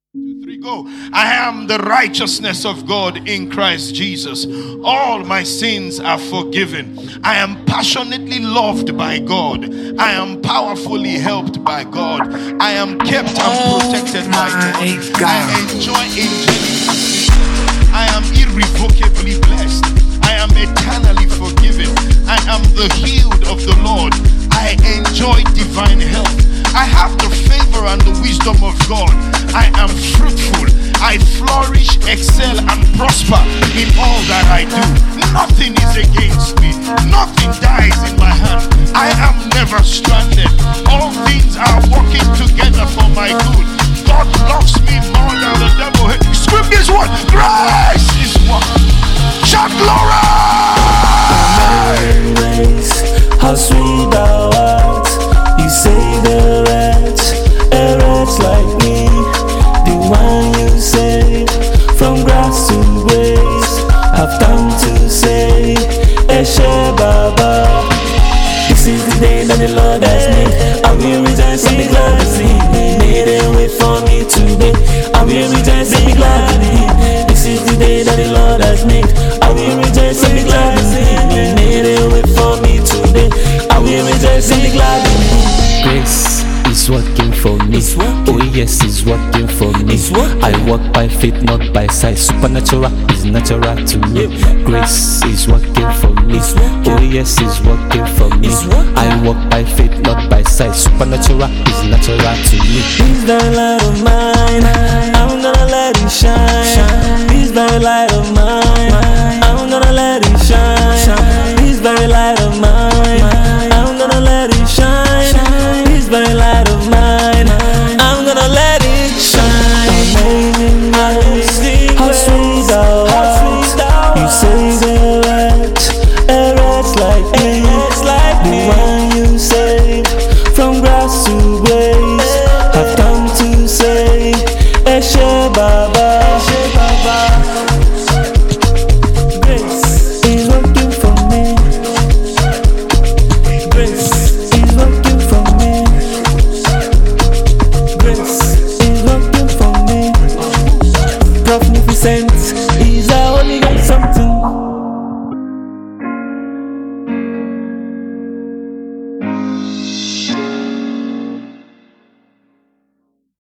2, 3, go. I am the righteousness of God in Christ Jesus. All my sins are forgiven. I am passionately loved by God. I am powerfully helped by God. I am kept and protected by God. I enjoy angelic assistance. I am irrevocably blessed. I am eternally forgiven. I am the healed of the Lord. I enjoy divine health. I have the favor and the wisdom of God. I am fruitful. I flourish, excel, and prosper in all that I do. Nothing is against me. Nothing dies in my hand. I am never stranded. All things are working together for my good. God loves me more than the devil. Scream this one. Grace is what? Shout glory! How sweet thou art. You say the wretch like me, the one you saved from grass to grace. Have come to say, Eshe Baba. This is the day that the Lord has made. I will rejoice and be glad in it. Made a way for me today. I will rejoice and be glad in it. This is the day that the Lord has made. I will rejoice and be glad in it. Made a way for me today. I will rejoice and be glad in it. Grace is working for me. Oh yes, it's working for me. I walk by faith, not by sight. Supernatural is natural to me. Grace is working for me. Oh yes, it's working for me. I walk by faith, not by sight. Supernatural is natural to me. This very light of mine, I'm gonna let it shine. This very light of mine, I'm gonna let it shine. This very light of mine, I'm gonna let it shine. This very light of mine, I'm gonna let it shine. Amazing grace, how sweet thou art. You say the wretch like me, the one you saved from grass to grace. Have come to say, Eshe Baba. Grace is working for me. Grace is working for me. Grace is working for me. Magnificent is a holy God, something